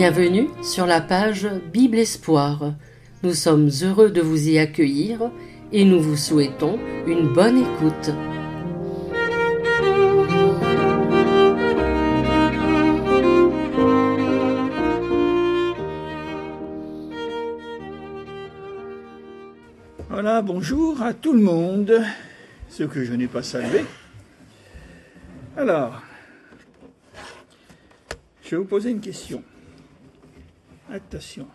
Bienvenue sur la page Bible Espoir. Nous sommes heureux de vous y accueillir et nous vous souhaitons une bonne écoute. Voilà, bonjour à tout le monde, ceux que je n'ai pas salués. Alors, je vais vous poser une question. Attention.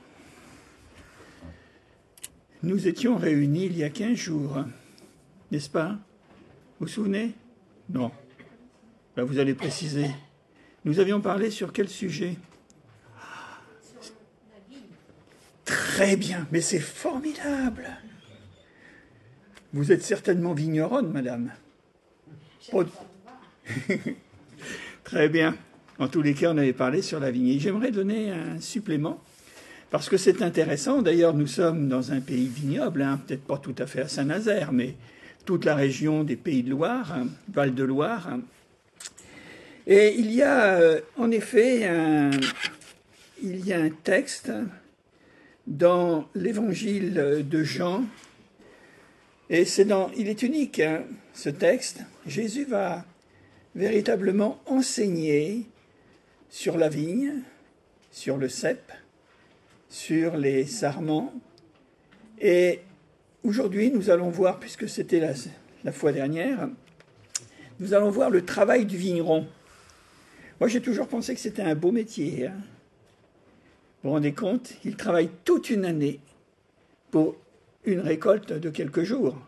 Nous étions réunis il y a 15 jours, n'est-ce pas? Vous vous souvenez? Non. Ben, vous allez préciser. Nous avions parlé sur quel sujet? Très bien, mais c'est formidable. Vous êtes certainement vigneronne, madame. Très bien. En tous les cas, on avait parlé sur la vigne. Et j'aimerais donner un supplément, parce que c'est intéressant. D'ailleurs, nous sommes dans un pays vignoble, peut-être pas tout à fait à Saint-Nazaire, mais toute la région des Pays de Loire, Val-de-Loire. Et il y a en effet un texte dans l'évangile de Jean, et il est unique, ce texte. Jésus va véritablement enseigner sur la vigne, sur le cep, sur les sarments. Et aujourd'hui, nous allons voir, puisque c'était la fois dernière, nous allons voir le travail du vigneron. Moi, j'ai toujours pensé que c'était un beau métier. Vous vous rendez compte? Il travaille toute une année pour une récolte de quelques jours.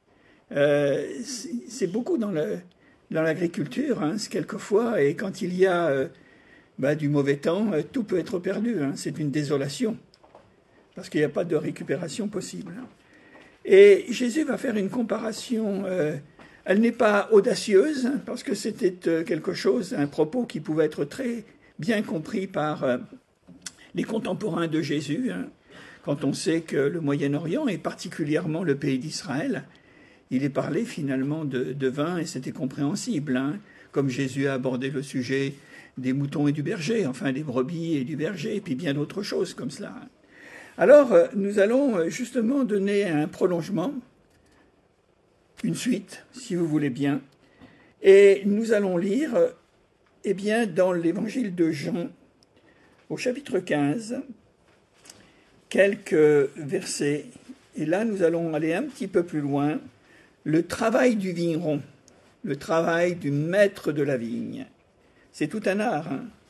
C'est beaucoup dans l'agriculture, quelquefois, et quand il y a du mauvais temps, tout peut être perdu. C'est une désolation, parce qu'il n'y a pas de récupération possible. Et Jésus va faire une comparaison. Elle n'est pas audacieuse, parce que c'était quelque chose, un propos qui pouvait être très bien compris par les contemporains de Jésus, quand on sait que le Moyen-Orient, et particulièrement le pays d'Israël, il est parlé finalement de vin, et c'était compréhensible, comme Jésus a abordé le sujet des moutons et du berger, enfin des brebis et du berger, et puis bien d'autres choses comme cela. Alors, nous allons justement donner un prolongement, une suite, si vous voulez bien, et nous allons lire, dans l'évangile de Jean, au chapitre 15, quelques versets, et là nous allons aller un petit peu plus loin. Le travail du vigneron, le travail du maître de la vigne, c'est tout un art.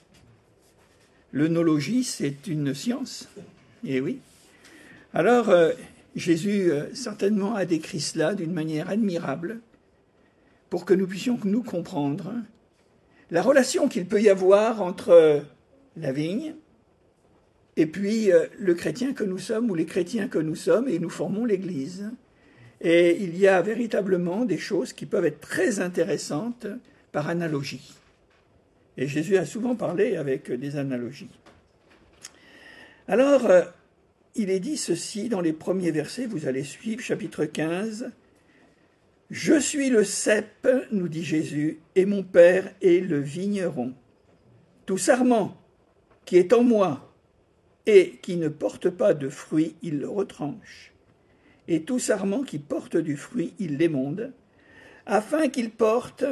L'œnologie, c'est une science. Eh oui. Alors, Jésus certainement a décrit cela d'une manière admirable pour que nous puissions nous comprendre la relation qu'il peut y avoir entre la vigne et puis le chrétien que nous sommes, ou les chrétiens que nous sommes, et nous formons l'Église. Et il y a véritablement des choses qui peuvent être très intéressantes par analogie. Et Jésus a souvent parlé avec des analogies. Alors, il est dit ceci dans les premiers versets, vous allez suivre, chapitre 15. « Je suis le cep, nous dit Jésus, et mon Père est le vigneron. Tout sarment qui est en moi et qui ne porte pas de fruit, il le retranche. Et tout sarment qui porte du fruit, il l'émonde, afin qu'il porte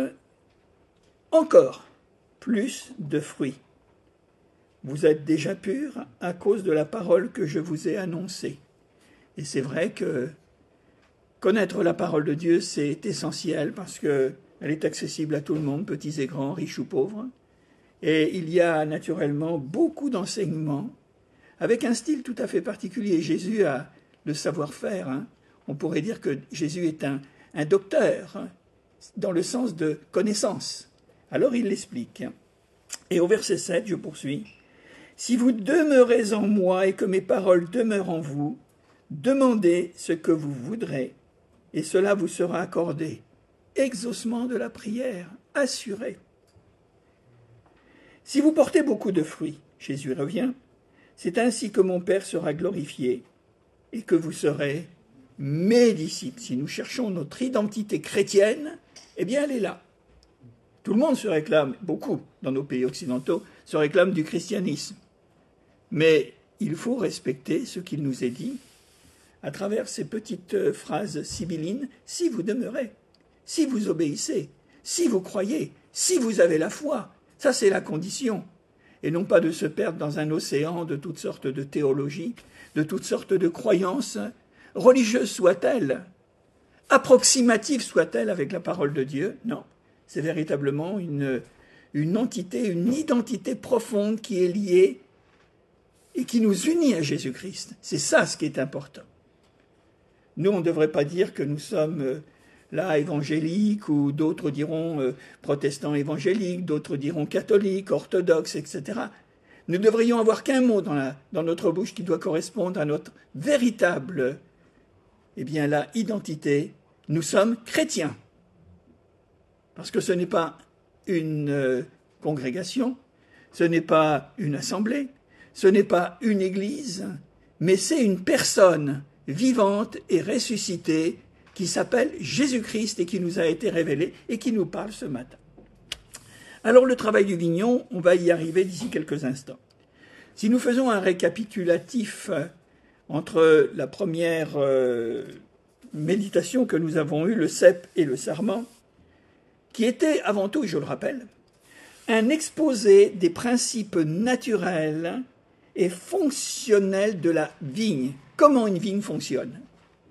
encore plus de fruits. Vous êtes déjà purs à cause de la parole que je vous ai annoncée. » Et c'est vrai que connaître la parole de Dieu, c'est essentiel, parce qu'elle est accessible à tout le monde, petits et grands, riches ou pauvres. Et il y a naturellement beaucoup d'enseignements, avec un style tout à fait particulier. Jésus a le savoir-faire. On pourrait dire que Jésus est un docteur, dans le sens de connaissance. Alors il l'explique. Et au verset 7, je poursuis. « Si vous demeurez en moi et que mes paroles demeurent en vous, demandez ce que vous voudrez, et cela vous sera accordé. Exaucement de la prière, assuré. Si vous portez beaucoup de fruits, Jésus revient, c'est ainsi que mon Père sera glorifié et que vous serez mes disciples. » Si nous cherchons notre identité chrétienne, eh bien elle est là. Tout le monde se réclame, beaucoup dans nos pays occidentaux, se réclament du christianisme. Mais il faut respecter ce qu'il nous est dit à travers ces petites phrases sibyllines, si vous demeurez, si vous obéissez, si vous croyez, si vous avez la foi. Ça, c'est la condition. Et non pas de se perdre dans un océan de toutes sortes de théologies, de toutes sortes de croyances, religieuses soient-elles, approximatives soient-elles avec la parole de Dieu. Non, c'est véritablement une entité, une identité profonde qui est liée et qui nous unit à Jésus-Christ. C'est ça ce qui est important. Nous, on ne devrait pas dire que nous sommes là évangéliques, ou d'autres diront protestants évangéliques, d'autres diront catholiques, orthodoxes, etc. Nous ne devrions avoir qu'un mot dans notre bouche qui doit correspondre à notre véritable, identité. Nous sommes chrétiens. Parce que ce n'est pas une congrégation, ce n'est pas une assemblée, ce n'est pas une église, mais c'est une personne vivante et ressuscitée qui s'appelle Jésus-Christ et qui nous a été révélé et qui nous parle ce matin. Alors le travail du vignon, on va y arriver d'ici quelques instants. Si nous faisons un récapitulatif entre la première méditation que nous avons eue, le cep et le sarment, qui était avant tout, je le rappelle, un exposé des principes naturels et fonctionnels de la vigne. Comment une vigne fonctionne?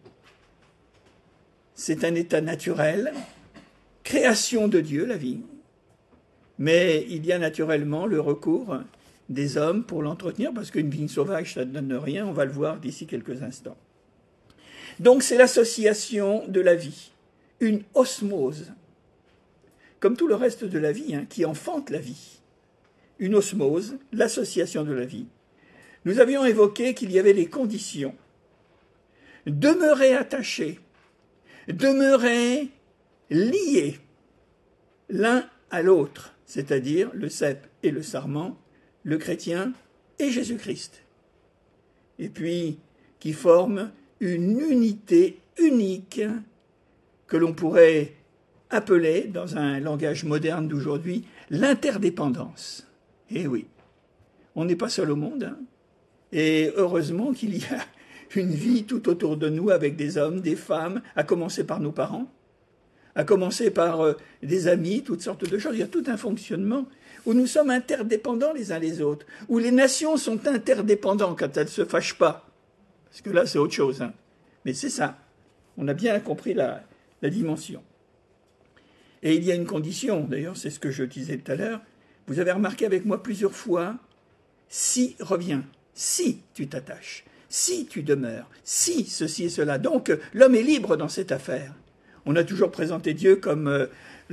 C'est un état naturel, création de Dieu, la vigne, mais il y a naturellement le recours des hommes pour l'entretenir, parce qu'une vigne sauvage, ça ne donne rien, on va le voir d'ici quelques instants. Donc c'est l'association de la vie, une osmose, comme tout le reste de la vie, qui enfante la vie. Une osmose, l'association de la vie. Nous avions évoqué qu'il y avait les conditions. Demeurer attaché, demeurer liés l'un à l'autre, c'est-à-dire le cep et le sarment, le chrétien et Jésus-Christ. Et puis, qui forment une unité unique que l'on pourrait appeler, dans un langage moderne d'aujourd'hui, l'interdépendance. Eh oui, on n'est pas seul au monde, et heureusement qu'il y a une vie tout autour de nous avec des hommes, des femmes, à commencer par nos parents, à commencer par des amis, toutes sortes de choses. Il y a tout un fonctionnement où nous sommes interdépendants les uns les autres, où les nations sont interdépendantes quand elles ne se fâchent pas. Parce que là, c'est autre chose. Mais c'est ça. On a bien compris la dimension. Et il y a une condition, d'ailleurs, c'est ce que je disais tout à l'heure. Vous avez remarqué avec moi plusieurs fois, si revient, si tu t'attaches, si tu demeures, si ceci et cela. Donc, l'homme est libre dans cette affaire. On a toujours présenté Dieu comme,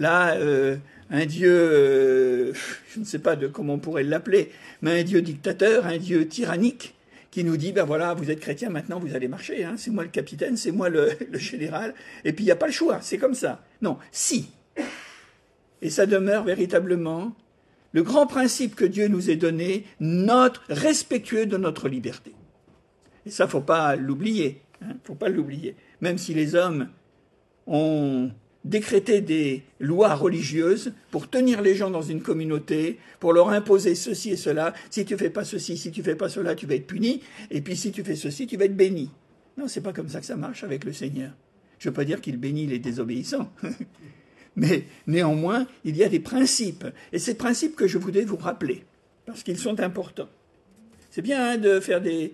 un Dieu, je ne sais pas comment on pourrait l'appeler, mais un Dieu dictateur, un Dieu tyrannique, qui nous dit, voilà, vous êtes chrétien, maintenant vous allez marcher, c'est moi le capitaine, c'est moi le général, et puis il n'y a pas le choix, c'est comme ça. Non, si. Et ça demeure véritablement le grand principe que Dieu nous ait donné, respectueux de notre liberté. Et ça, faut pas l'oublier, faut pas l'oublier. Même si les hommes ont décrété des lois religieuses pour tenir les gens dans une communauté, pour leur imposer ceci et cela. Si tu fais pas ceci, si tu fais pas cela, tu vas être puni. Et puis si tu fais ceci, tu vas être béni. Non, c'est pas comme ça que ça marche avec le Seigneur. Je veux pas dire qu'il bénit les désobéissants. Mais néanmoins, il y a des principes. Et ces principes que je voudrais vous rappeler, parce qu'ils sont importants. C'est bien de faire des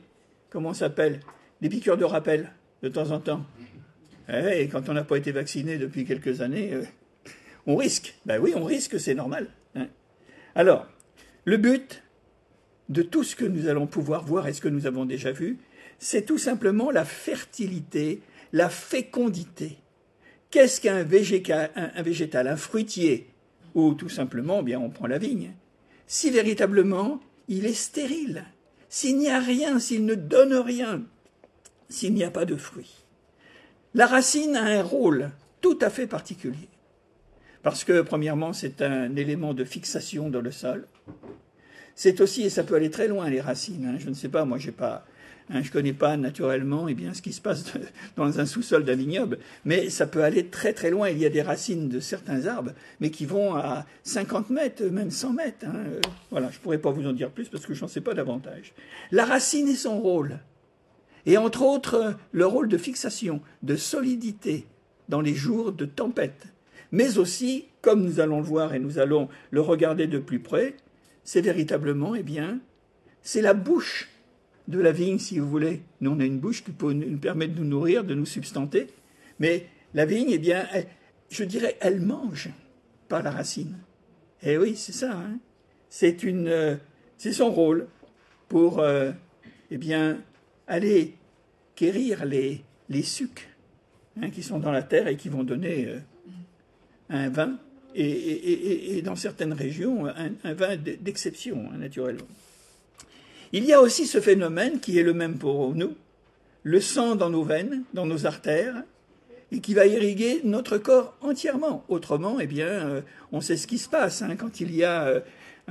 piqûres de rappel de temps en temps. Et quand on n'a pas été vacciné depuis quelques années, on risque. Ben oui, on risque, c'est normal. Alors, le but de tout ce que nous allons pouvoir voir et ce que nous avons déjà vu, c'est tout simplement la fertilité, la fécondité. Qu'est-ce qu'un végétal, un fruitier, ou tout simplement, on prend la vigne. Si véritablement, il est stérile, s'il n'y a rien, s'il ne donne rien, s'il n'y a pas de fruits. La racine a un rôle tout à fait particulier. Parce que, premièrement, c'est un élément de fixation dans le sol. C'est aussi, et ça peut aller très loin, les racines. Je ne sais pas, moi, j'ai pas Je ne connais pas naturellement ce qui se passe dans un sous-sol d'un vignoble, mais ça peut aller très très loin. Il y a des racines de certains arbres, mais qui vont à 50 mètres, même 100 mètres. Voilà, je ne pourrais pas vous en dire plus parce que je n'en sais pas davantage. La racine est son rôle. Et entre autres, le rôle de fixation, de solidité dans les jours de tempête. Mais aussi, comme nous allons le voir et nous allons le regarder de plus près, c'est véritablement, c'est la bouche de la vigne, si vous voulez. Nous, on a une bouche qui peut nous permettre de nous nourrir, de nous substanter. Mais la vigne, je dirais, elle mange par la racine. Et oui, c'est ça. C'est son rôle pour, aller quérir les sucs qui sont dans la terre et qui vont donner un vin. Et dans certaines régions, un vin d'exception, naturellement. Il y a aussi ce phénomène qui est le même pour nous, le sang dans nos veines, dans nos artères, et qui va irriguer notre corps entièrement. Autrement, on sait ce qui se passe quand il y a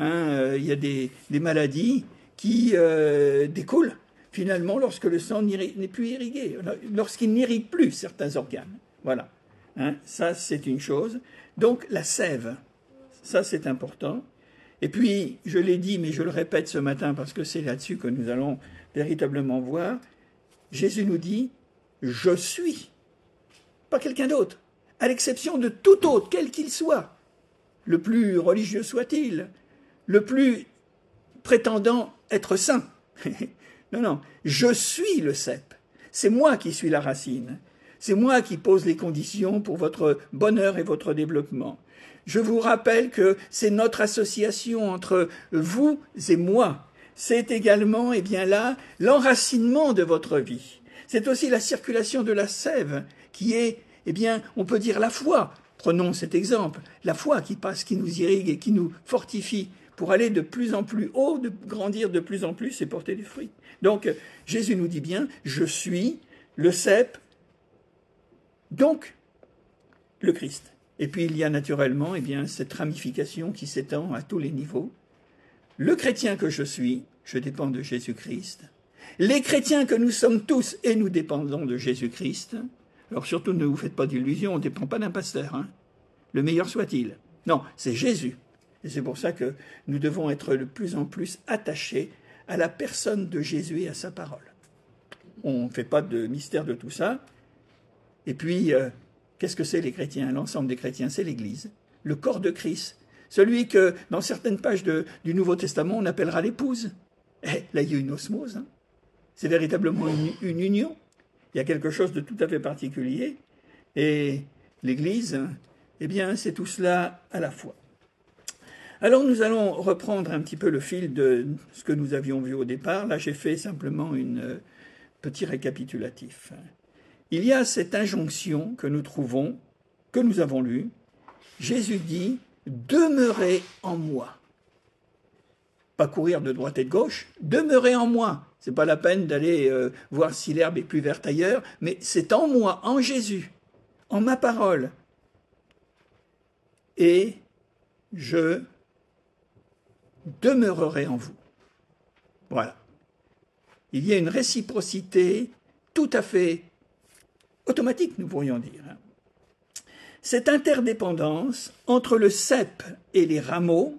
des maladies qui découlent, finalement, lorsque le sang n'est plus irrigué, lorsqu'il n'irrigue plus certains organes. Voilà. Ça, c'est une chose. Donc, la sève, ça, c'est important. Et puis, je l'ai dit, mais je le répète ce matin parce que c'est là-dessus que nous allons véritablement voir. Jésus nous dit « Je suis », pas quelqu'un d'autre, à l'exception de tout autre, quel qu'il soit, le plus religieux soit-il, le plus prétendant être saint. Non, je suis le cep. C'est moi qui suis la racine. C'est moi qui pose les conditions pour votre bonheur et votre développement. Je vous rappelle que c'est notre association entre vous et moi. C'est également, l'enracinement de votre vie. C'est aussi la circulation de la sève qui est, on peut dire la foi. Prenons cet exemple. La foi qui passe, qui nous irrigue et qui nous fortifie pour aller de plus en plus haut, de grandir de plus en plus et porter des fruits. Donc, Jésus nous dit bien, je suis le cep, donc le Christ. Et puis il y a naturellement cette ramification qui s'étend à tous les niveaux. Le chrétien que je suis, je dépends de Jésus-Christ. Les chrétiens que nous sommes tous et nous dépendons de Jésus-Christ. Alors surtout ne vous faites pas d'illusions, on ne dépend pas d'un pasteur, le meilleur soit-il. Non, c'est Jésus. Et c'est pour ça que nous devons être de plus en plus attachés à la personne de Jésus et à sa parole. On ne fait pas de mystère de tout ça. Et puis, qu'est-ce que c'est les chrétiens? L'ensemble des chrétiens, c'est l'Église, le corps de Christ, celui que, dans certaines pages du Nouveau Testament, on appellera l'épouse. Là, il y a une osmose. C'est véritablement une union. Il y a quelque chose de tout à fait particulier. Et l'Église, c'est tout cela à la fois. Alors, nous allons reprendre un petit peu le fil de ce que nous avions vu au départ. Là, j'ai fait simplement un petit récapitulatif. Il y a cette injonction que nous trouvons, que nous avons lue. Jésus dit « Demeurez en moi ». Pas courir de droite et de gauche, demeurez en moi. Ce n'est pas la peine d'aller voir si l'herbe est plus verte ailleurs, mais c'est en moi, en Jésus, en ma parole. Et je demeurerai en vous. Voilà. Il y a une réciprocité tout à fait automatique, nous pourrions dire. Cette interdépendance entre le cep et les rameaux,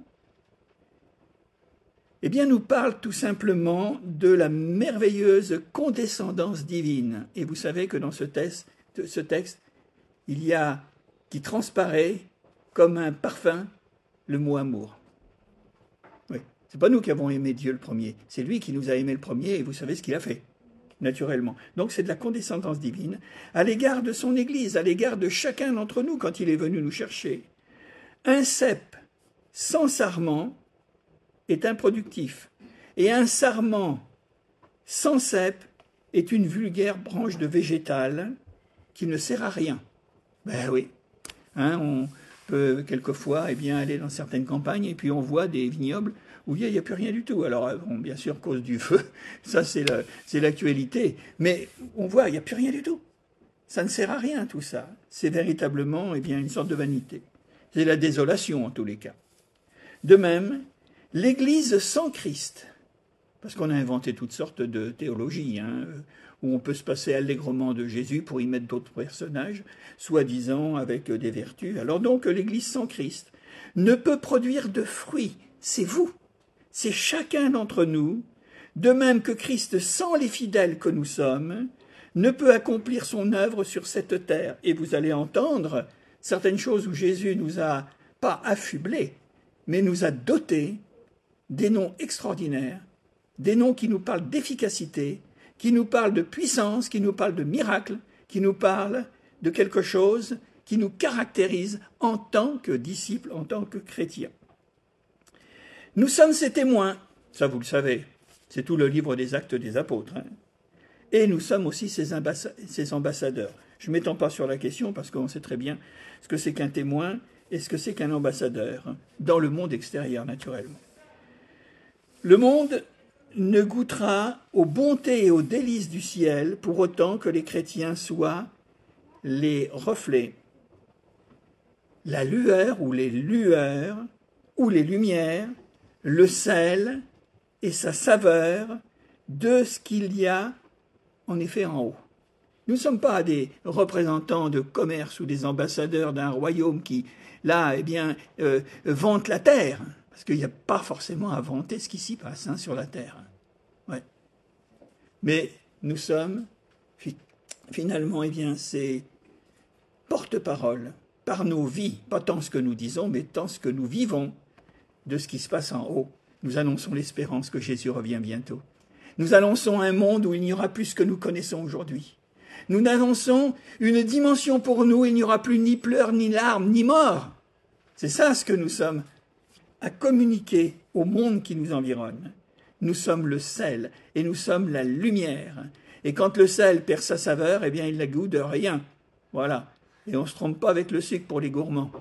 nous parle tout simplement de la merveilleuse condescendance divine. Et vous savez que dans ce texte, il y a qui transparaît comme un parfum le mot amour. Oui, c'est pas nous qui avons aimé Dieu le premier, c'est lui qui nous a aimé le premier et vous savez ce qu'il a fait. Naturellement. Donc c'est de la condescendance divine à l'égard de son Église, à l'égard de chacun d'entre nous quand il est venu nous chercher. Un cep sans sarment est improductif, et un sarment sans cep est une vulgaire branche de végétal qui ne sert à rien. Ben oui, on peut quelquefois aller dans certaines campagnes et puis on voit des vignobles où il n'y a plus rien du tout. Alors, bien sûr, à cause du feu, ça c'est l'actualité, mais on voit, il n'y a plus rien du tout. Ça ne sert à rien tout ça. C'est véritablement une sorte de vanité. C'est la désolation en tous les cas. De même, l'Église sans Christ Parce qu'on a inventé toutes sortes de théologies, où on peut se passer allègrement de Jésus pour y mettre d'autres personnages, soi-disant avec des vertus. Alors donc, l'Église sans Christ ne peut produire de fruits. C'est vous, c'est chacun d'entre nous, de même que Christ, sans les fidèles que nous sommes, ne peut accomplir son œuvre sur cette terre. Et vous allez entendre certaines choses où Jésus nous a pas affublés, mais nous a dotés des noms extraordinaires, des noms qui nous parlent d'efficacité, qui nous parlent de puissance, qui nous parlent de miracle, qui nous parlent de quelque chose qui nous caractérise en tant que disciples, en tant que chrétiens. Nous sommes ses témoins, ça vous le savez, c'est tout le livre des Actes des Apôtres, et nous sommes aussi ses ambassadeurs. Je ne m'étends pas sur la question parce qu'on sait très bien ce que c'est qu'un témoin et ce que c'est qu'un ambassadeur, dans le monde extérieur naturellement. Le monde ne goûtera aux bontés et aux délices du ciel pour autant que les chrétiens soient les reflets, la lueur ou les lueurs ou les lumières, le sel et sa saveur de ce qu'il y a en effet en haut. Nous ne sommes pas des représentants de commerce ou des ambassadeurs d'un royaume qui, là, vante la terre. Parce qu'il n'y a pas forcément à vanter ce qui s'y passe sur la terre. Ouais. Mais nous sommes finalement ces porte-parole par nos vies, pas tant ce que nous disons, mais tant ce que nous vivons de ce qui se passe en haut. Nous annonçons l'espérance que Jésus revient bientôt. Nous annonçons un monde où il n'y aura plus ce que nous connaissons aujourd'hui. Nous annonçons une dimension pour nous, il n'y aura plus ni pleurs, ni larmes, ni mort. C'est ça ce que nous sommes à communiquer au monde qui nous environne. Nous sommes le sel et nous sommes la lumière. Et quand le sel perd sa saveur, il n'a goût de rien. Voilà. Et on ne se trompe pas avec le sucre pour les gourmands.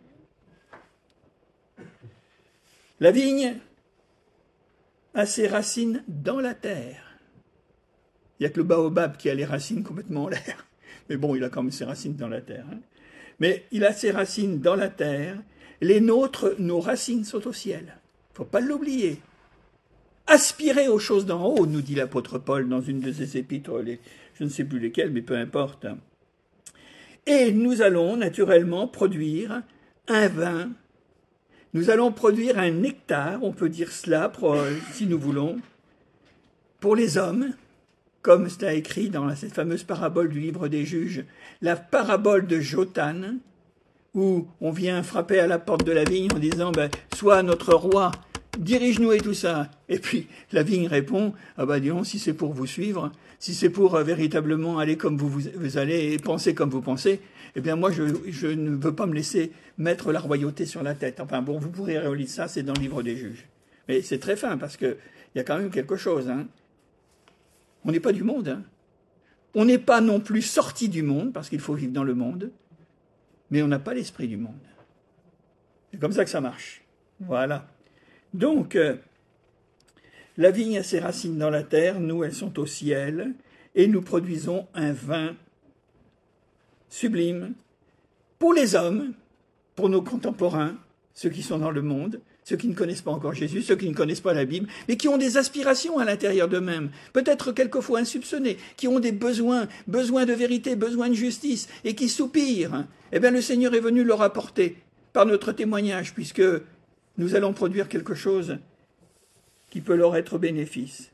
La vigne a ses racines dans la terre. Il n'y a que le baobab qui a les racines complètement en l'air. Mais bon, il a quand même ses racines dans la terre. Mais il a ses racines dans la terre. Les nôtres, nos racines sont au ciel. Il ne faut pas l'oublier. Aspirez aux choses d'en haut, nous dit l'apôtre Paul dans une de ses épîtres, je ne sais plus lesquelles, mais peu importe. Et nous allons naturellement produire un vin. Nous allons produire un nectar, on peut dire cela, si nous voulons, pour les hommes, comme c'est écrit dans cette fameuse parabole du livre des Juges, la parabole de Jotan, où on vient frapper à la porte de la vigne en disant « Sois notre roi, dirige-nous et tout ça ». Et puis la vigne répond « Ah disons, si c'est pour vous suivre, si c'est pour véritablement aller comme vous allez et penser comme vous pensez, moi je ne veux pas me laisser mettre la royauté sur la tête. » Enfin bon, vous pourrez relire ça, c'est dans le livre des Juges. Mais c'est très fin parce qu'il y a quand même quelque chose. On n'est pas du monde. On n'est pas non plus sorti du monde, parce qu'il faut vivre dans le monde, mais on n'a pas l'esprit du monde. C'est comme ça que ça marche. Voilà. Donc, la vigne a ses racines dans la terre, nous, elles sont au ciel, et nous produisons un vin sublime pour les hommes, pour nos contemporains, ceux qui sont dans le monde, ceux qui ne connaissent pas encore Jésus, ceux qui ne connaissent pas la Bible, mais qui ont des aspirations à l'intérieur d'eux-mêmes, peut-être quelquefois insoupçonnées, qui ont des besoins de vérité, besoin de justice, et qui soupirent. Le Seigneur est venu leur apporter par notre témoignage, puisque nous allons produire quelque chose qui peut leur être bénéfice,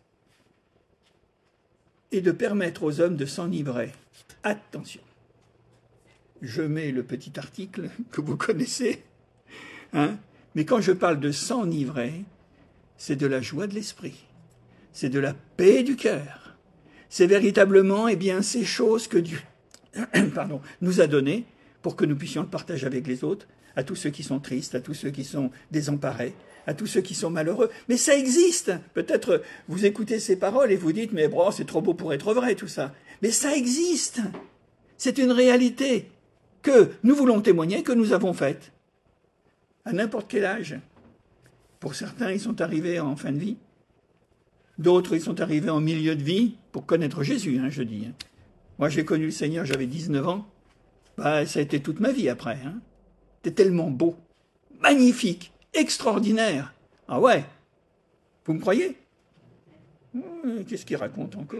et de permettre aux hommes de s'enivrer. Attention, je mets le petit article que vous connaissez, mais quand je parle de s'enivrer, c'est de la joie de l'esprit, c'est de la paix du cœur, c'est véritablement ces choses que Dieu nous a données pour que nous puissions le partager avec les autres, à tous ceux qui sont tristes, à tous ceux qui sont désemparés, à tous ceux qui sont malheureux. Mais ça existe. Peut-être vous écoutez ces paroles et vous dites « mais c'est trop beau pour être vrai tout ça ». Mais ça existe. C'est une réalité que nous voulons témoigner, que nous avons faite. À n'importe quel âge. Pour certains, ils sont arrivés en fin de vie. D'autres, ils sont arrivés en milieu de vie pour connaître Jésus, je dis. Moi, j'ai connu le Seigneur, j'avais 19 ans. Ça a été toute ma vie après. C'était tellement beau, magnifique, extraordinaire. Ah ouais, vous me croyez? Qu'est-ce qu'il raconte encore?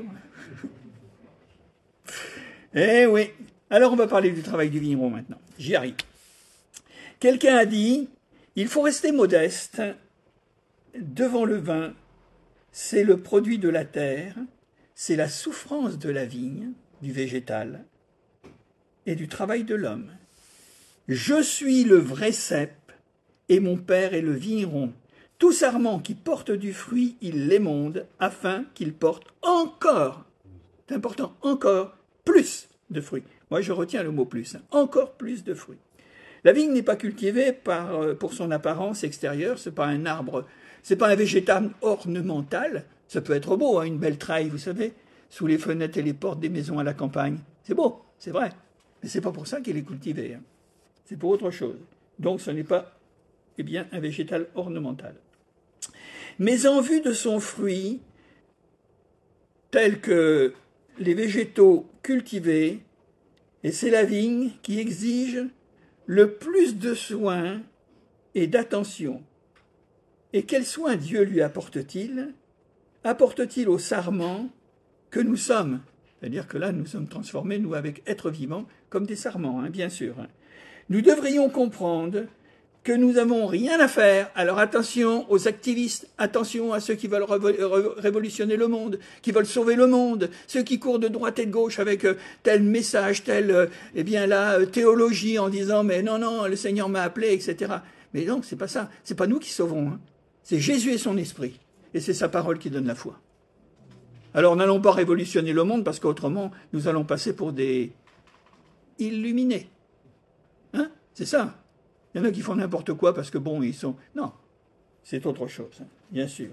Eh oui. Alors on va parler du travail du vigneron maintenant. J'y arrive. Quelqu'un a dit, il faut rester modeste devant le vin. C'est le produit de la terre, c'est la souffrance de la vigne, du végétal, et du travail de l'homme. Je suis le vrai cep, et mon père est le vigneron. Tout sarment qui porte du fruit, il l'émonde, afin qu'il porte encore, c'est important, encore plus de fruits. Moi, je retiens le mot plus, encore plus de fruits. La vigne n'est pas cultivée pour son apparence extérieure, c'est pas un arbre, c'est pas un végétal ornemental. Ça peut être beau, hein, une belle traille, vous savez, sous les fenêtres et les portes des maisons à la campagne. C'est beau, c'est vrai, mais c'est pas pour ça qu'il est cultivé. Hein. C'est pour autre chose. Donc, ce n'est pas, eh bien, un végétal ornemental. Mais en vue de son fruit, tel que les végétaux cultivés, et c'est la vigne qui exige le plus de soins et d'attention. Et quels soins Dieu lui apporte-t-il? Apporte-t-il au sarment que nous sommes? C'est-à-dire que là, nous sommes transformés, nous, avec êtres vivants, comme des sarments, hein, bien sûr. Hein. Nous devrions comprendre que nous n'avons rien à faire. Alors attention aux activistes, attention à ceux qui veulent révolutionner le monde, qui veulent sauver le monde, ceux qui courent de droite et de gauche avec tel message, telle théologie en disant mais non, le Seigneur m'a appelé, etc. Mais non, c'est pas ça. C'est pas nous qui sauvons. Hein. C'est Jésus et son esprit. Et c'est sa parole qui donne la foi. Alors n'allons pas révolutionner le monde parce qu'autrement nous allons passer pour des illuminés. Hein? C'est ça. Il y en a qui font n'importe quoi parce que bon, ils sont... Non, c'est autre chose, bien sûr.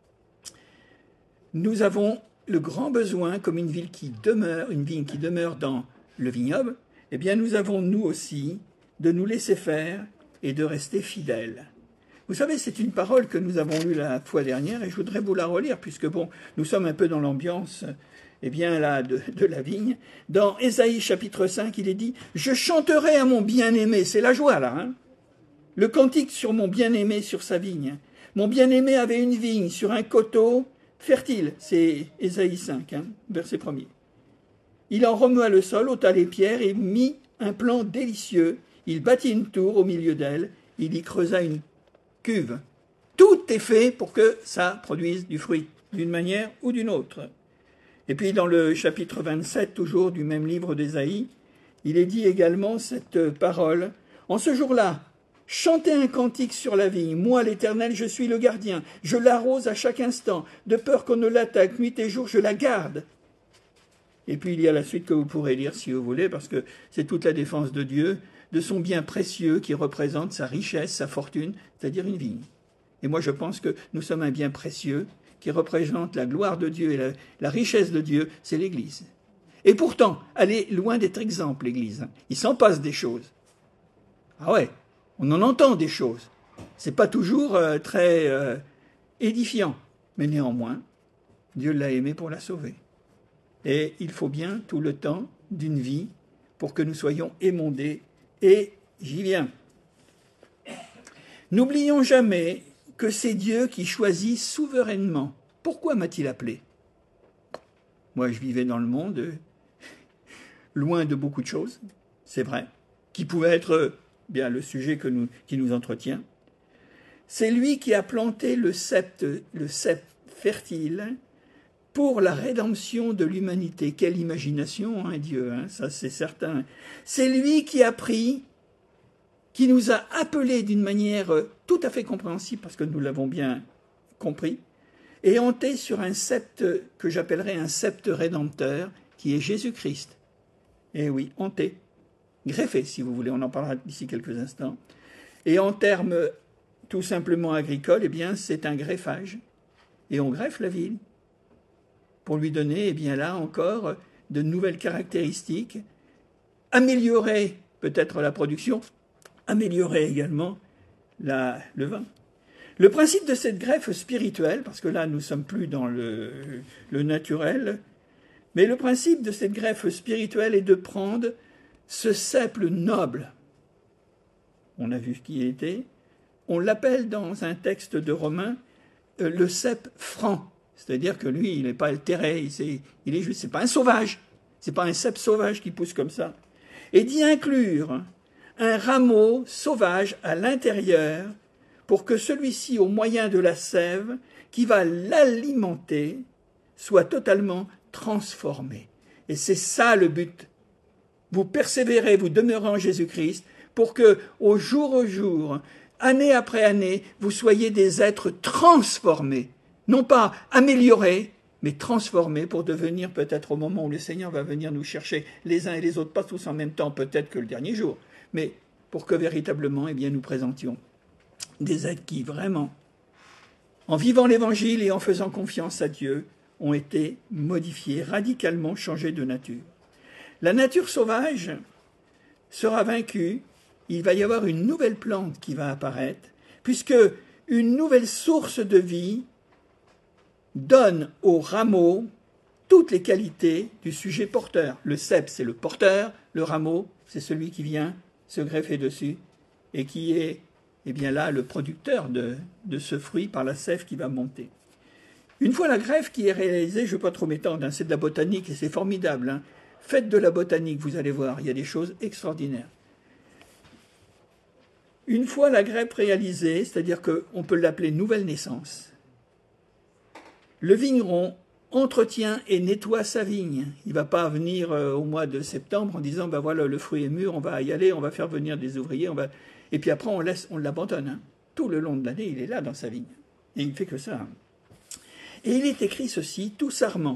Nous avons le grand besoin, comme une vigne qui demeure dans le vignoble, eh bien nous avons nous aussi de nous laisser faire et de rester fidèles. Vous savez, c'est une parole que nous avons lue la fois dernière et je voudrais vous la relire puisque bon, nous sommes un peu dans l'ambiance eh bien là, de la vigne. Dans Ésaïe chapitre 5, il est dit « Je chanterai à mon bien-aimé », c'est la joie là, hein, le cantique sur mon bien-aimé sur sa vigne. Mon bien-aimé avait une vigne sur un coteau fertile, c'est Ésaïe 5, hein, verset 1er. Il en remua le sol, ôta les pierres et mit un plan délicieux. Il bâtit une tour au milieu d'elle, il y creusa une cuve. Tout est fait pour que ça produise du fruit, d'une manière ou d'une autre. Et puis dans le chapitre 27, toujours du même livre d'Ésaïe, il est dit également cette parole. En ce jour-là, chantez un cantique sur la vigne. Moi, l'Éternel, je suis le gardien. Je l'arrose à chaque instant. De peur qu'on ne l'attaque nuit et jour, je la garde. Et puis il y a la suite que vous pourrez lire si vous voulez, parce que c'est toute la défense de Dieu, de son bien précieux qui représente sa richesse, sa fortune, c'est-à-dire une vigne. Et moi, je pense que nous sommes un bien précieux qui représente la gloire de Dieu et la richesse de Dieu, c'est l'Église. Et pourtant, elle est loin d'être exemple, l'Église. Il s'en passe des choses. Ah ouais, on en entend des choses. C'est pas toujours très édifiant. Mais néanmoins, Dieu l'a aimé pour la sauver. Et il faut bien tout le temps d'une vie pour que nous soyons émondés. Et j'y viens. N'oublions jamais que c'est Dieu qui choisit souverainement. Pourquoi m'a-t-il appelé? Moi, je vivais dans le monde, loin de beaucoup de choses, c'est vrai, qui pouvaient être bien le sujet qui nous entretient. C'est lui qui a planté le cep fertile pour la rédemption de l'humanité. Quelle imagination, hein, Dieu, hein, ça c'est certain. C'est lui qui a pris, qui nous a appelés d'une manière tout à fait compréhensible, parce que nous l'avons bien compris, et hanté sur un sceptre que j'appellerais un sceptre rédempteur, qui est Jésus-Christ. Et oui, hanté, greffé si vous voulez, on en parlera d'ici quelques instants. Et en termes tout simplement agricoles, eh bien c'est un greffage. Et on greffe la vigne pour lui donner, eh bien là encore, de nouvelles caractéristiques, améliorer peut-être la production, améliorer également le vin. Le principe de cette greffe spirituelle, parce que là nous ne sommes plus dans le naturel, mais le principe de cette greffe spirituelle est de prendre ce cep noble. On a vu ce qui était. On l'appelle dans un texte de Romains le cep franc. C'est-à-dire que lui, il n'est pas altéré, il est juste, c'est pas un sauvage, c'est pas un cep sauvage qui pousse comme ça. Et d'y inclure un rameau sauvage à l'intérieur pour que celui-ci, au moyen de la sève qui va l'alimenter, soit totalement transformé. Et c'est ça le but. Vous persévérez, vous demeurez en Jésus-Christ pour que, au jour, année après année, vous soyez des êtres transformés. Non pas améliorés, mais transformés pour devenir peut-être au moment où le Seigneur va venir nous chercher les uns et les autres, pas tous en même temps, peut-être que le dernier jour, mais pour que véritablement, nous présentions des êtres qui, vraiment, en vivant l'Évangile et en faisant confiance à Dieu, ont été modifiés, radicalement changés de nature. La nature sauvage sera vaincue, il va y avoir une nouvelle plante qui va apparaître, puisque une nouvelle source de vie donne au rameau toutes les qualités du sujet porteur. Le cep, c'est le porteur, le rameau, c'est celui qui vient se greffer dessus et qui est là le producteur de ce fruit par la sève qui va monter. Une fois la greffe qui est réalisée, je ne vais pas trop m'étendre, c'est de la botanique et c'est formidable. Faites de la botanique, vous allez voir, il y a des choses extraordinaires. Une fois la greffe réalisée, c'est-à-dire qu'on peut l'appeler nouvelle naissance, le vigneron entretient et nettoie sa vigne. Il ne va pas venir au mois de septembre en disant voilà, le fruit est mûr, on va y aller, on va faire venir des ouvriers, et puis après on l'abandonne. Tout le long de l'année, il est là dans sa vigne. Et il ne fait que ça. Et il est écrit ceci, tout sarment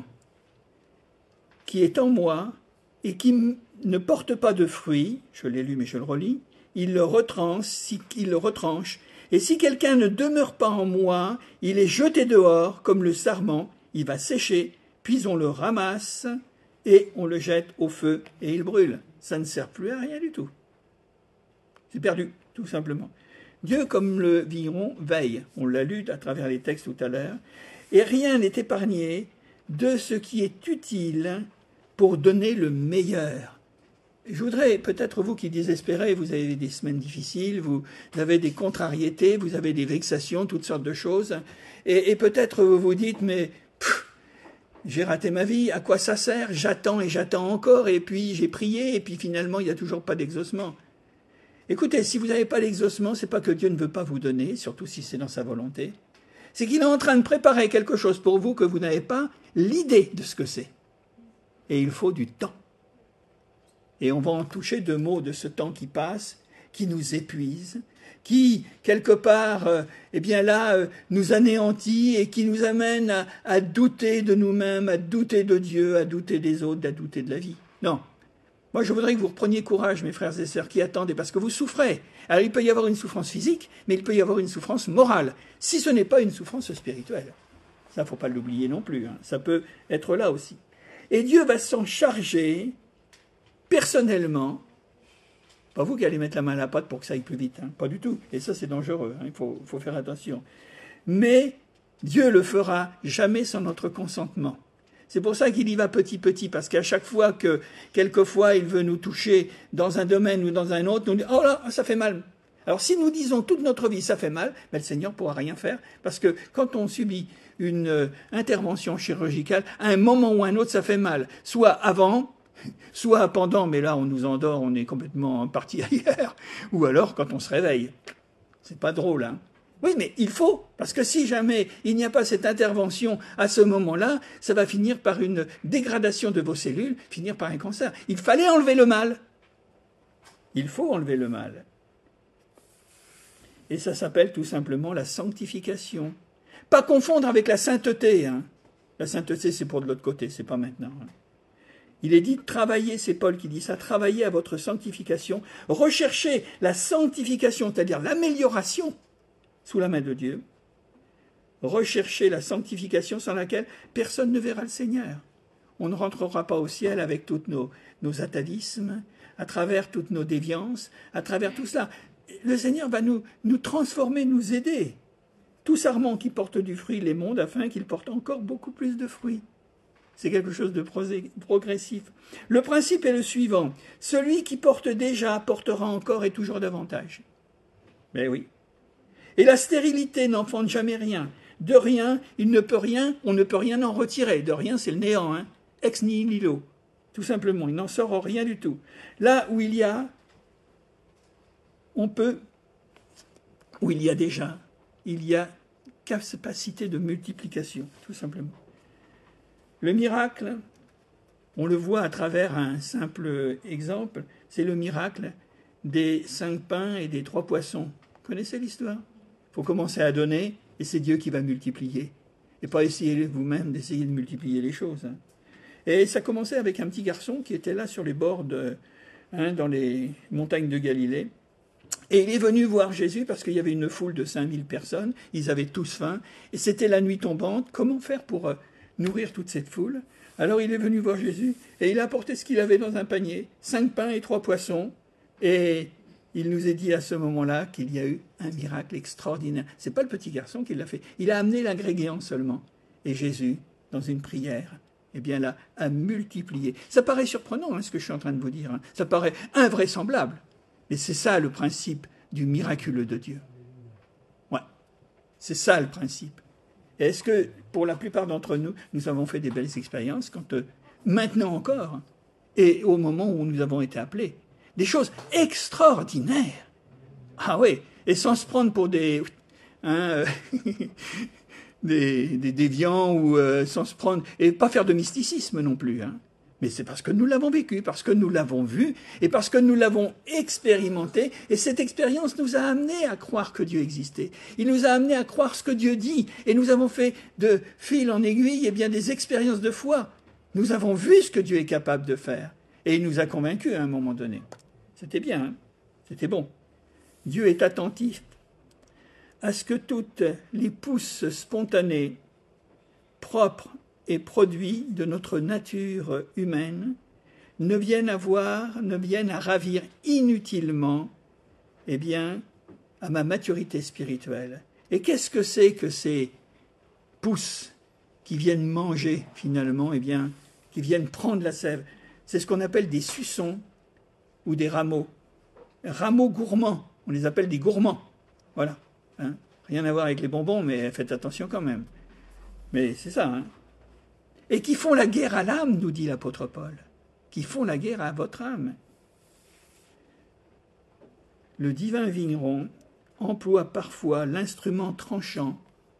qui est en moi et qui ne porte pas de fruit, je l'ai lu mais je le relis, il le retranche, et si quelqu'un ne demeure pas en moi, il est jeté dehors comme le sarment, il va sécher, puis on le ramasse et on le jette au feu et il brûle. Ça ne sert plus à rien du tout. C'est perdu, tout simplement. Dieu, comme le vigneron, veille. On l'a lu à travers les textes tout à l'heure. Et rien n'est épargné de ce qui est utile pour donner le meilleur. Je voudrais, peut-être vous qui désespérez, vous avez des semaines difficiles, vous avez des contrariétés, vous avez des vexations, toutes sortes de choses, et peut-être vous vous dites, mais j'ai raté ma vie, à quoi ça sert? J'attends et j'attends encore, et puis j'ai prié, et puis finalement il n'y a toujours pas d'exaucement. Écoutez, si vous n'avez pas l'exaucement, c'est pas que Dieu ne veut pas vous donner, surtout si c'est dans sa volonté, c'est qu'il est en train de préparer quelque chose pour vous que vous n'avez pas l'idée de ce que c'est. Et il faut du temps. Et on va en toucher deux mots de ce temps qui passe, qui nous épuise, qui, quelque part, nous anéantit et qui nous amène à douter de nous-mêmes, à douter de Dieu, à douter des autres, à douter de la vie. Non. Moi, je voudrais que vous repreniez courage, mes frères et sœurs, qui attendez, parce que vous souffrez. Alors, il peut y avoir une souffrance physique, mais il peut y avoir une souffrance morale, si ce n'est pas une souffrance spirituelle. Ça, il ne faut pas l'oublier non plus. Ça peut être là aussi. Et Dieu va s'en charger personnellement. Pas vous qui allez mettre la main à la pâte pour que ça aille plus vite, pas du tout. Et ça, c'est dangereux, il faut faire attention. Mais Dieu le fera jamais sans notre consentement. C'est pour ça qu'il y va petit, parce qu'à chaque fois que, quelquefois, il veut nous toucher dans un domaine ou dans un autre, nous dit « Oh là, ça fait mal ». Alors si nous disons toute notre vie « ça fait mal », le Seigneur ne pourra rien faire, parce que quand on subit une intervention chirurgicale, à un moment ou à un autre, ça fait mal. Soit avant, soit pendant, mais là on nous endort, on est complètement parti ailleurs, ou alors quand on se réveille. C'est pas drôle, Oui, mais il faut, parce que si jamais il n'y a pas cette intervention à ce moment-là, ça va finir par une dégradation de vos cellules, finir par un cancer. Il fallait enlever le mal. Il faut enlever le mal. Et ça s'appelle tout simplement la sanctification. Pas confondre avec la sainteté. La sainteté, c'est pour de l'autre côté, c'est pas maintenant. Il est dit de travailler, c'est Paul qui dit ça, travailler à votre sanctification, recherchez la sanctification, c'est-à-dire l'amélioration sous la main de Dieu. Recherchez la sanctification sans laquelle personne ne verra le Seigneur. On ne rentrera pas au ciel avec tous nos atavismes, à travers toutes nos déviances, à travers tout cela. Le Seigneur va nous transformer, nous aider. Tout sarment qui porte du fruit les mondes afin qu'il porte encore beaucoup plus de fruits. C'est quelque chose de progressif. Le principe est le suivant. Celui qui porte déjà portera encore et toujours davantage. Mais oui. Et la stérilité n'enfante jamais rien. De rien, il ne peut rien, on ne peut rien en retirer. De rien, c'est le néant, hein. Ex nihilo, tout simplement. Il n'en sort rien du tout. Là où il y a, déjà, il y a capacité de multiplication, tout simplement. Le miracle, on le voit à travers un simple exemple, c'est le miracle des 5 pains et des 3 poissons. Vous connaissez l'histoire? Il faut commencer à donner, et c'est Dieu qui va multiplier. Et pas essayer vous-même d'essayer de multiplier les choses. Hein. Et ça commençait avec un petit garçon qui était là sur les bords dans les montagnes de Galilée. Et il est venu voir Jésus parce qu'il y avait une foule de 5000 personnes. Ils avaient tous faim. Et c'était la nuit tombante. Comment faire pour nourrir toute cette foule? Alors il est venu voir Jésus et il a apporté ce qu'il avait dans un panier, 5 pains et 3 poissons. Et il nous est dit à ce moment-là qu'il y a eu un miracle extraordinaire. Ce n'est pas le petit garçon qui l'a fait. Il a amené l'ingrédient seulement. Et Jésus, dans une prière, eh bien là, a multiplié. Ça paraît surprenant, hein, ce que je suis en train de vous dire. Hein. Ça paraît invraisemblable. Mais c'est ça le principe du miraculeux de Dieu. Ouais, c'est ça le principe. Et est-ce que, pour la plupart d'entre nous, nous avons fait des belles expériences quand, maintenant encore, et au moment où nous avons été appelés, des choses extraordinaires. Ah oui, et sans se prendre pour des déviants ou sans se prendre, et pas faire de mysticisme non plus. Hein. Mais c'est parce que nous l'avons vécu, parce que nous l'avons vu, et parce que nous l'avons expérimenté, et cette expérience nous a amenés à croire que Dieu existait. Il nous a amenés à croire ce que Dieu dit, et nous avons fait de fil en aiguille, eh bien, des expériences de foi. Nous avons vu ce que Dieu est capable de faire, et il nous a convaincus à un moment donné. C'était bien, hein, c'était bon. Dieu est attentif à ce que toutes les pousses spontanées, propres et produits de notre nature humaine ne viennent à ravir inutilement, eh bien, à ma maturité spirituelle. Et qu'est-ce que c'est que ces pousses qui viennent manger, finalement, eh bien, qui viennent prendre la sève? C'est ce qu'on appelle des suçons ou des rameaux. Rameaux gourmands, on les appelle des gourmands. Voilà. Hein. Rien à voir avec les bonbons, mais faites attention quand même. Mais c'est ça, hein. Et qui font la guerre à l'âme, nous dit l'apôtre Paul, qui font la guerre à votre âme. Le divin vigneron emploie parfois l'instrument tranchant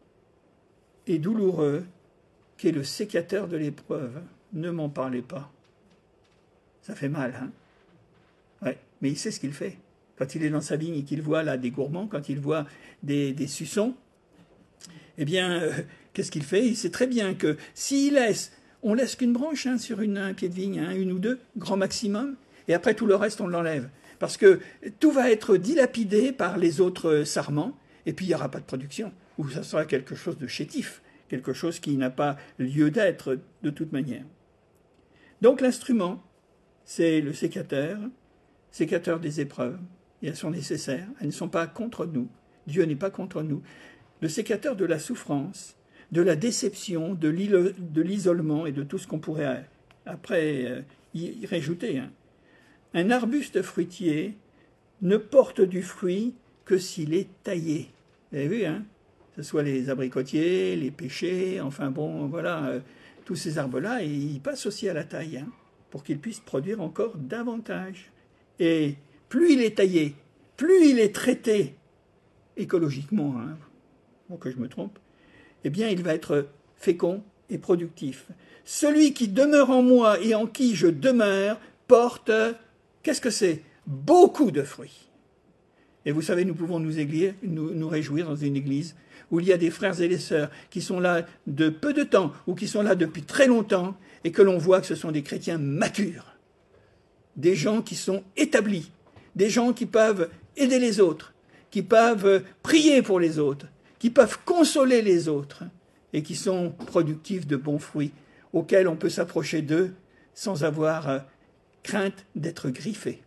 et douloureux qu'est le sécateur de l'épreuve. Ne m'en parlez pas. Ça fait mal, hein? Ouais, mais il sait ce qu'il fait. Quand il est dans sa vigne et qu'il voit là des gourmands, quand il voit des suçons, eh bien, qu'est-ce qu'il fait? Il sait très bien que s'il on laisse qu'une branche hein, sur un pied de vigne, hein, une ou deux, grand maximum, et après tout le reste, on l'enlève. Parce que tout va être dilapidé par les autres sarments, et puis il n'y aura pas de production, ou ça sera quelque chose de chétif, quelque chose qui n'a pas lieu d'être de toute manière. Donc l'instrument, c'est le sécateur des épreuves, et elles sont nécessaires, elles ne sont pas contre nous, Dieu n'est pas contre nous. Le sécateur de la souffrance, de la déception, de l'isolement et de tout ce qu'on pourrait après y rajouter. Hein. Un arbuste fruitier ne porte du fruit que s'il est taillé. Vous avez vu, hein? Que ce soit les abricotiers, les pêchers, enfin bon, voilà, tous ces arbres-là, ils passent aussi à la taille, hein, pour qu'ils puissent produire encore davantage. Et plus il est taillé, plus il est traité écologiquement, hein, pour que je me trompe, eh bien, il va être fécond et productif. Celui qui demeure en moi et en qui je demeure porte, qu'est-ce que c'est? Beaucoup de fruits. Et vous savez, nous pouvons nous réjouir dans une église où il y a des frères et des sœurs qui sont là de peu de temps ou qui sont là depuis très longtemps et que l'on voit que ce sont des chrétiens matures, des gens qui sont établis, des gens qui peuvent aider les autres, qui peuvent prier pour les autres, qui peuvent consoler les autres et qui sont productifs de bons fruits auxquels on peut s'approcher d'eux sans avoir crainte d'être griffé.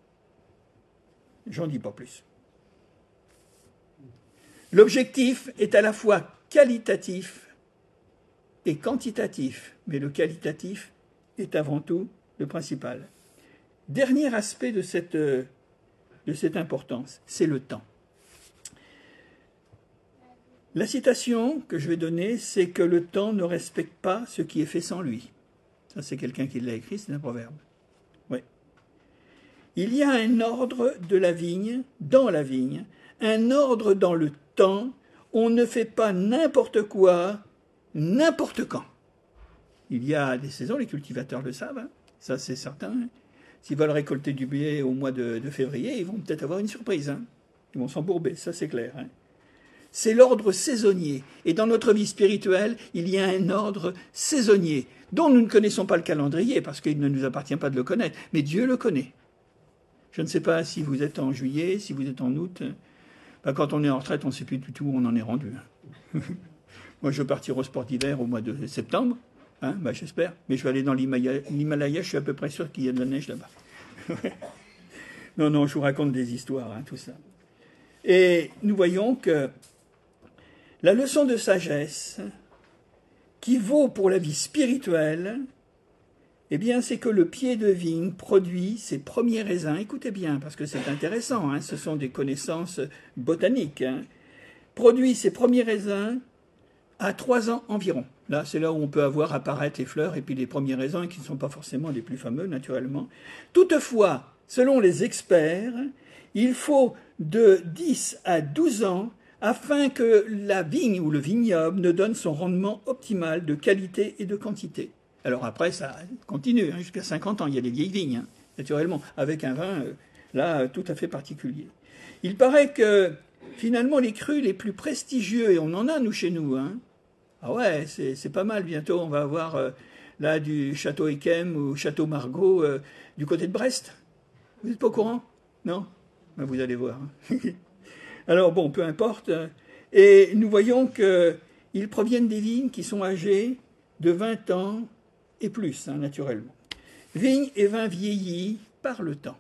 J'en dis pas plus. L'objectif est à la fois qualitatif et quantitatif, mais le qualitatif est avant tout le principal. Dernier aspect de cette importance, c'est le temps. La citation que je vais donner, c'est que le temps ne respecte pas ce qui est fait sans lui. Ça, c'est quelqu'un qui l'a écrit, c'est un proverbe. Oui. Il y a un ordre de la vigne, dans la vigne, un ordre dans le temps. On ne fait pas n'importe quoi, n'importe quand. Il y a des saisons, les cultivateurs le savent, hein, ça c'est certain. Hein. S'ils veulent récolter du blé au mois de février, ils vont peut-être avoir une surprise. Hein. Ils vont s'embourber, ça c'est clair. Hein. C'est l'ordre saisonnier. Et dans notre vie spirituelle, il y a un ordre saisonnier, dont nous ne connaissons pas le calendrier, parce qu'il ne nous appartient pas de le connaître, mais Dieu le connaît. Je ne sais pas si vous êtes en juillet, si vous êtes en août. Ben, quand on est en retraite, on ne sait plus du tout où on en est rendu. Moi, je vais partir au sport d'hiver au mois de septembre. Hein, ben, j'espère. Mais je vais aller dans l'Himalaya, je suis à peu près sûr qu'il y a de la neige là-bas. Non, je vous raconte des histoires, hein, tout ça. Et nous voyons que la leçon de sagesse qui vaut pour la vie spirituelle, eh bien, c'est que le pied de vigne produit ses premiers raisins. Écoutez bien, parce que c'est intéressant, hein, ce sont des connaissances botaniques. Hein, produit ses premiers raisins à 3 ans environ. Là, c'est là où on peut avoir apparaître les fleurs et puis les premiers raisins qui ne sont pas forcément les plus fameux, naturellement. Toutefois, selon les experts, il faut de 10 à 12 ans afin que la vigne ou le vignoble ne donne son rendement optimal de qualité et de quantité. Alors après, ça continue, hein, jusqu'à 50 ans. Il y a des vieilles vignes, hein, naturellement, avec un vin, là, tout à fait particulier. Il paraît que, finalement, les crus les plus prestigieux, et on en a, nous, chez nous, hein, ah ouais, c'est pas mal. Bientôt, on va avoir là du château Yquem ou château Margaux du côté de Brest. Vous n'êtes pas au courant? Non? Ben, vous allez voir. Alors bon, peu importe. Et nous voyons qu'ils proviennent des vignes qui sont âgées de 20 ans et plus, hein, naturellement. Vignes et vins vieillis par le temps.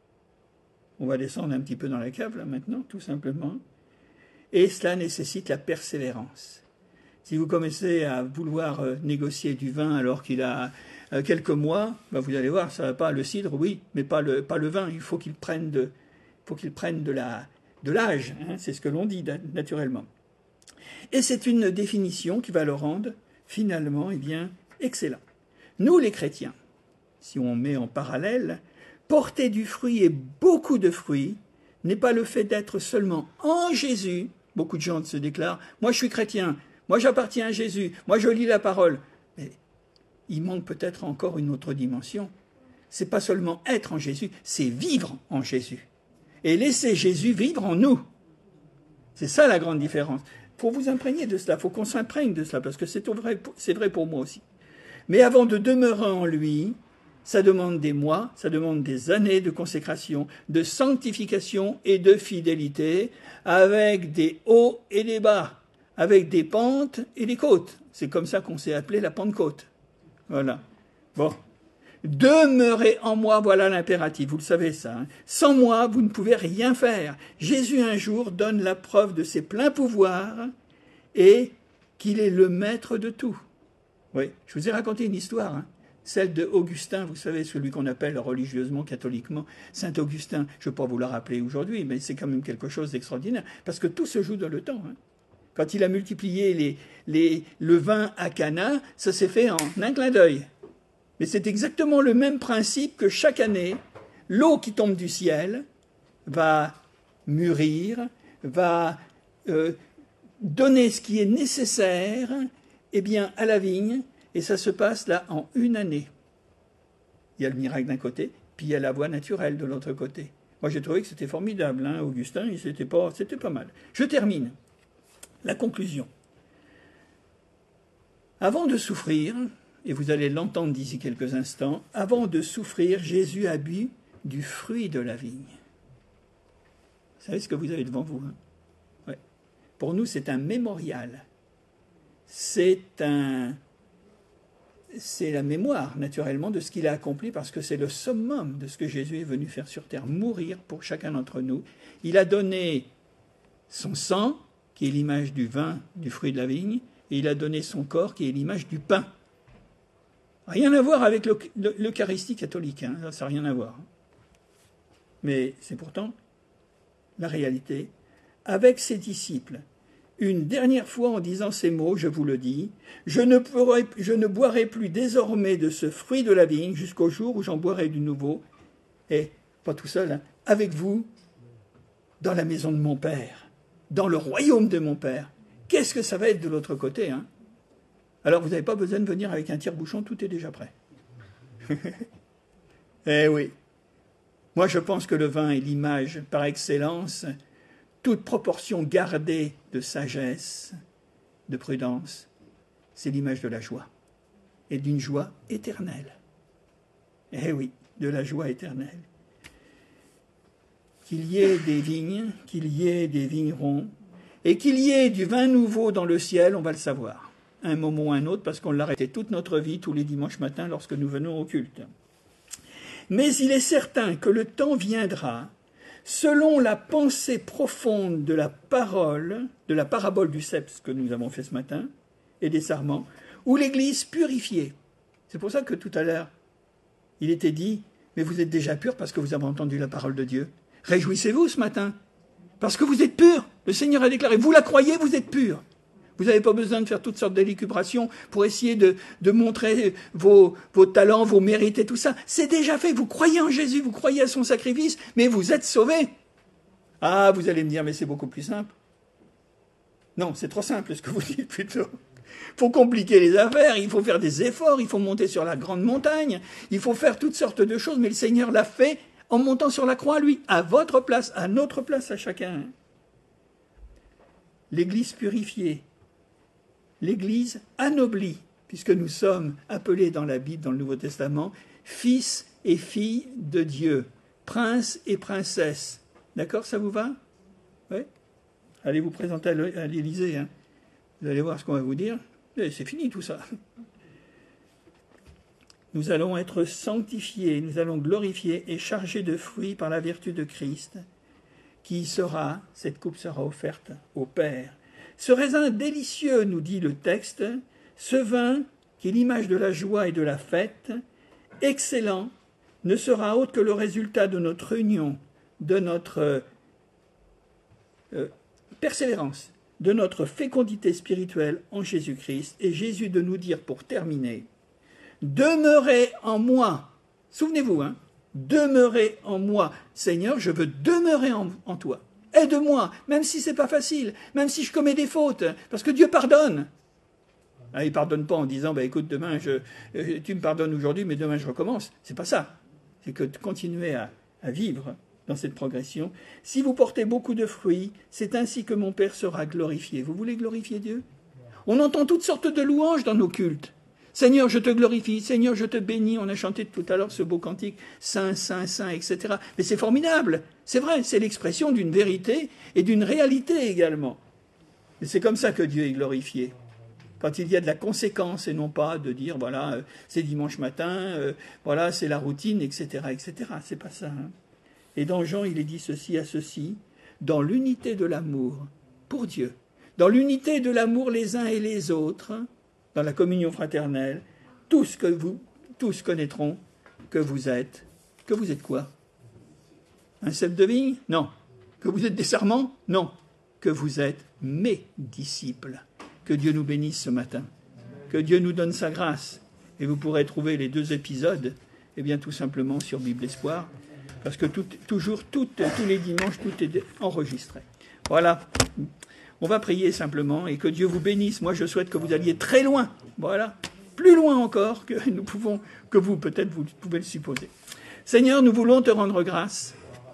On va descendre un petit peu dans la cave, là, maintenant, tout simplement. Et cela nécessite la persévérance. Si vous commencez à vouloir négocier du vin alors qu'il a quelques mois, ben vous allez voir, ça va pas. Le cidre, oui, mais pas le vin. Il faut qu'il prenne de l'âge. Hein, c'est ce que l'on dit naturellement. Et c'est une définition qui va le rendre finalement, eh bien, excellent. Nous, les chrétiens, si on met en parallèle, porter du fruit et beaucoup de fruits n'est pas le fait d'être seulement en Jésus. Beaucoup de gens se déclarent « Moi, je suis chrétien. Moi, j'appartiens à Jésus. Moi, je lis la parole. » Mais il manque peut-être encore une autre dimension. C'est pas seulement être en Jésus, c'est vivre en Jésus. Et laisser Jésus vivre en nous. C'est ça la grande différence. Il faut vous imprégner de cela, il faut qu'on s'imprègne de cela, parce que c'est vrai pour moi aussi. Mais avant de demeurer en lui, ça demande des mois, ça demande des années de consécration, de sanctification et de fidélité, avec des hauts et des bas, avec des pentes et des côtes. C'est comme ça qu'on s'est appelé la Pentecôte. Voilà. Bon. Demeurez en moi, voilà l'impératif, vous le savez ça. Hein. Sans moi, vous ne pouvez rien faire. Jésus un jour donne la preuve de ses pleins pouvoirs et qu'il est le maître de tout. Oui, je vous ai raconté une histoire, hein. Celle de Augustin, vous savez, celui qu'on appelle religieusement, catholiquement, Saint Augustin. Je ne vais pas vous la rappeler aujourd'hui, mais c'est quand même quelque chose d'extraordinaire, parce que tout se joue dans le temps. Hein. Quand il a multiplié le vin à Cana, ça s'est fait en un clin d'œil. Mais c'est exactement le même principe que chaque année, l'eau qui tombe du ciel va mûrir, va donner ce qui est nécessaire eh bien, à la vigne, et ça se passe là en une année. Il y a le miracle d'un côté, puis il y a la voie naturelle de l'autre côté. Moi, j'ai trouvé que c'était formidable, hein, Augustin, c'était pas mal. Je termine. La conclusion. Avant de souffrir, et vous allez l'entendre d'ici quelques instants, avant de souffrir, Jésus a bu du fruit de la vigne. Vous savez ce que vous avez devant vous, hein? Ouais. Pour nous, c'est un mémorial. C'est la mémoire, naturellement, de ce qu'il a accompli, parce que c'est le summum de ce que Jésus est venu faire sur terre, mourir pour chacun d'entre nous. Il a donné son sang, qui est l'image du vin, du fruit de la vigne, et il a donné son corps, qui est l'image du pain. Rien à voir avec l'Eucharistie catholique, hein, ça n'a rien à voir. Mais c'est pourtant la réalité. Avec ses disciples, une dernière fois en disant ces mots, je vous le dis, je ne boirai plus désormais de ce fruit de la vigne jusqu'au jour où j'en boirai du nouveau, et pas tout seul, hein, avec vous, dans la maison de mon Père, dans le royaume de mon Père. Qu'est-ce que ça va être de l'autre côté, hein? Alors vous n'avez pas besoin de venir avec un tire-bouchon, tout est déjà prêt. Eh oui. Moi je pense que le vin est l'image par excellence, toute proportion gardée de sagesse, de prudence, c'est l'image de la joie, et d'une joie éternelle. Eh oui, de la joie éternelle. Qu'il y ait des vignes, qu'il y ait des vignerons, et qu'il y ait du vin nouveau dans le ciel, on va le savoir, un moment ou un autre, parce qu'on l'arrêtait toute notre vie, tous les dimanches matins, lorsque nous venons au culte. Mais il est certain que le temps viendra, selon la pensée profonde de la parabole du cep, que nous avons fait ce matin, et des sarments, où l'Église purifiée. C'est pour ça que tout à l'heure, il était dit, mais vous êtes déjà purs parce que vous avez entendu la parole de Dieu. Réjouissez-vous ce matin, parce que vous êtes purs. Le Seigneur a déclaré, vous la croyez, vous êtes purs. Vous n'avez pas besoin de faire toutes sortes d'élucubrations pour essayer de montrer vos talents, vos mérites et tout ça. C'est déjà fait. Vous croyez en Jésus, vous croyez à son sacrifice, mais vous êtes sauvés. Ah, vous allez me dire, mais c'est beaucoup plus simple. Non, c'est trop simple ce que vous dites plutôt. Il faut compliquer les affaires, il faut faire des efforts, il faut monter sur la grande montagne, il faut faire toutes sortes de choses, mais le Seigneur l'a fait en montant sur la croix, lui, à votre place, à notre place, à chacun. L'Église purifiée, l'Église anoblie, puisque nous sommes appelés dans la Bible, dans le Nouveau Testament, fils et filles de Dieu, princes et princesses. D'accord, ça vous va? Oui. Allez vous présenter à l'Élysée, hein. Vous allez voir ce qu'on va vous dire. C'est fini tout ça. Nous allons être sanctifiés, nous allons glorifier et chargés de fruits par la vertu de Christ, cette coupe sera offerte au Père. Ce raisin délicieux, nous dit le texte, ce vin, qui est l'image de la joie et de la fête, excellent, ne sera autre que le résultat de notre union, de notre persévérance, de notre fécondité spirituelle en Jésus-Christ. Et Jésus de nous dire, pour terminer, « Demeurez en moi ». Souvenez-vous, hein, « Demeurez en moi ». Seigneur, je veux demeurer en toi. Aide-moi, même si c'est pas facile, même si je commets des fautes, parce que Dieu pardonne. Ah, il ne pardonne pas en disant, écoute, demain, tu me pardonnes aujourd'hui, mais demain je recommence. C'est pas ça. C'est que de continuer à vivre dans cette progression. Si vous portez beaucoup de fruits, c'est ainsi que mon Père sera glorifié. Vous voulez glorifier Dieu? On entend toutes sortes de louanges dans nos cultes. Seigneur, je te glorifie, Seigneur, je te bénis. On a chanté tout à l'heure ce beau cantique, Saint, Saint, Saint, etc. Mais c'est formidable, c'est vrai, c'est l'expression d'une vérité et d'une réalité également. Et c'est comme ça que Dieu est glorifié. Quand il y a de la conséquence et non pas de dire, voilà, c'est dimanche matin, voilà, c'est la routine, etc., etc. C'est pas ça, hein. Et dans Jean, il est dit ceci à ceci, dans l'unité de l'amour pour Dieu, dans l'unité de l'amour les uns et les autres, dans la communion fraternelle, tous connaîtront que vous êtes quoi? Un cep de vigne? Non. Que vous êtes des sarments? Non. Que vous êtes mes disciples. Que Dieu nous bénisse ce matin. Que Dieu nous donne sa grâce. Et vous pourrez trouver les 2 épisodes, tout simplement sur Bible Espoir, parce que tous les dimanches, tout est enregistré. Voilà. On va prier simplement et que Dieu vous bénisse. Moi, je souhaite que vous alliez très loin. Voilà. Plus loin encore que vous, peut-être, vous pouvez le supposer. Seigneur, nous voulons te rendre grâce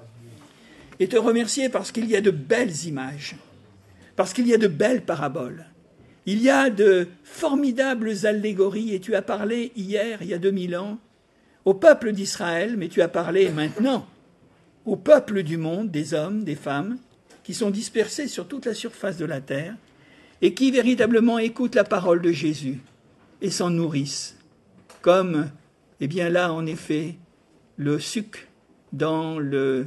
et te remercier parce qu'il y a de belles images, parce qu'il y a de belles paraboles. Il y a de formidables allégories et tu as parlé hier, il y a 2000 ans, au peuple d'Israël, mais tu as parlé maintenant au peuple du monde, des hommes, des femmes, qui sont dispersés sur toute la surface de la terre et qui véritablement écoutent la parole de Jésus et s'en nourrissent. Comme, là, en effet, le suc dans le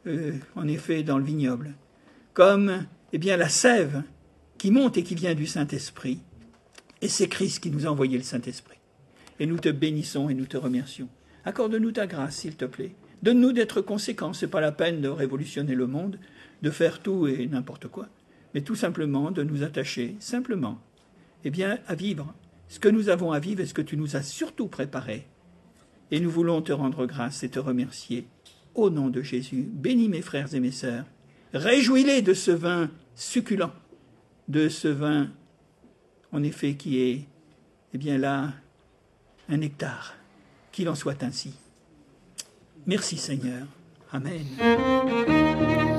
vignoble. Comme, la sève qui monte et qui vient du Saint-Esprit. Et c'est Christ qui nous a envoyé le Saint-Esprit. Et nous te bénissons et nous te remercions. Accorde-nous ta grâce, s'il te plaît. Donne-nous d'être conséquents. Ce n'est pas la peine de révolutionner le monde, de faire tout et n'importe quoi. mais tout simplement de nous attacher, simplement, à vivre ce que nous avons à vivre et ce que tu nous as surtout préparé. Et nous voulons te rendre grâce et te remercier. Au nom de Jésus, bénis mes frères et mes sœurs. Réjouis-les de ce vin succulent, de ce vin, en effet, qui est, là, un nectar. Qu'il en soit ainsi. Merci Seigneur. Amen.